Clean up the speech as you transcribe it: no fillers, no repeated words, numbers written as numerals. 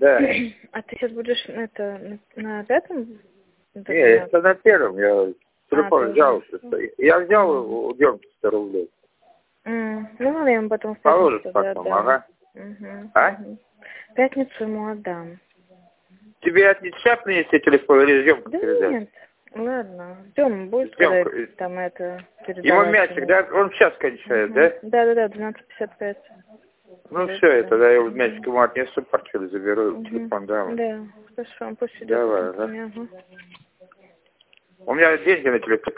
Да. А ты сейчас будешь на пятом? Не, это на первом. Я телефон взял. Я взял у Демки 100 рублей. Ну ладно, я ему потом в Положишь пятницу потом, отдам. ага. А? В пятницу ему отдам. Тебе от сейчас принести телефон или Демка Да передать? нет. Ладно. Тёма будет Демка. сказать, там передавать. Ему мячик, да? Он сейчас кончает, да? Да, 12:55. Ну все, тогда я мячик ему отнесу, портфель заберу, телефон дам. Да, хорошо, пусть идет. Давай, ага. Ага. У меня деньги на телефон.